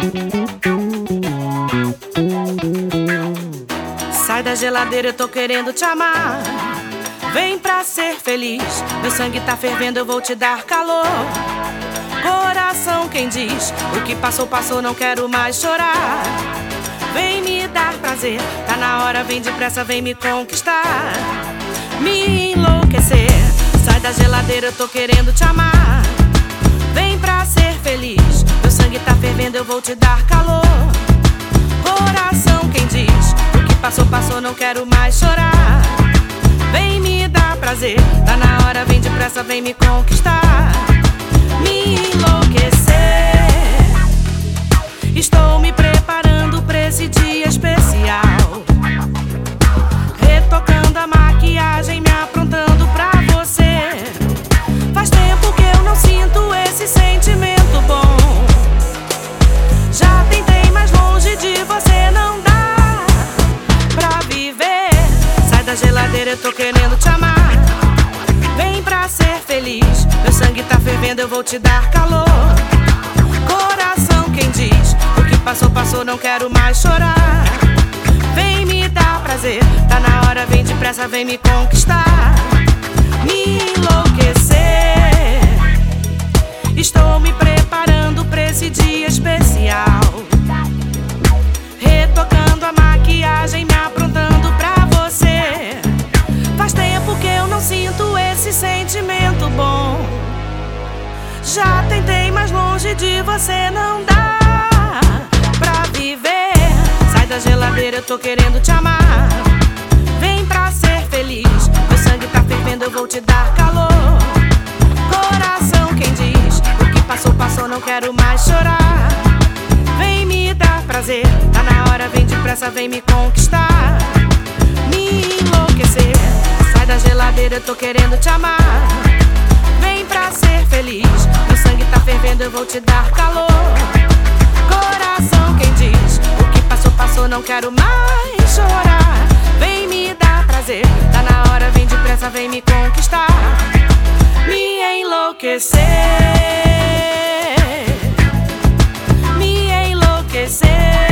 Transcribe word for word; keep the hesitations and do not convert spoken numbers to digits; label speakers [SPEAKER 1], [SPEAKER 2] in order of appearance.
[SPEAKER 1] Sai da geladeira, eu tô querendo te amar. Vem pra ser feliz. Meu sangue tá fervendo, eu vou te dar calor. Coração, quem diz? O que passou, passou, não quero mais chorar. Vem me dar prazer. Tá na hora, vem depressa, vem me conquistar. Me enlouquecer. Sai da geladeira, eu tô querendo te amar. Vem pra ser feliz. Meu sangue tá fervendo, eu vou te dar calor. Coração, quem diz? O que passou, passou, não quero mais chorar. Vem me dar prazer. Tá na hora, vem depressa, vem me conquistar. Me enlouquecer. Estou me preparando pra esse dia especial. Retocando a maquiagem, me aprontando pra você. Faz tempo que eu não sinto esse sentimento bom. Já tentei mais longe de você, não dá pra viver. Sai da geladeira, eu tô querendo te amar. Vem pra ser feliz. Meu sangue tá fervendo, eu vou te dar calor. Coração, quem diz? O que passou, passou, não quero mais chorar. Vem me dar prazer. Tá na hora, vem depressa, vem me conquistar. Me enlouquecer. Estou me preparando pra esse dia especial. Retocando a maquiagem, me aprontando pra você. Faz tempo que eu não sinto esse sentimento bom. Já tentei mais longe de você, não dá pra viver. Sai da geladeira, eu tô querendo te amar. Vem pra ser feliz. Meu sangue tá fervendo, eu vou te dar calor. Coração, quem diz? O que passou, passou, não quero mais chorar. Vem me dar prazer. Tá na hora, vem depressa, vem me conquistar. Me enlouquecer. Sai da geladeira, eu tô querendo te amar. Vem pra ser feliz. Meu sangue tá fervendo, eu vou te dar calor. Coração, quem diz? O que passou, passou, não quero mais chorar. Vem me dar prazer. Tá na hora, vem depressa, vem me conquistar. Me enlouquecer. Me enlouquecer.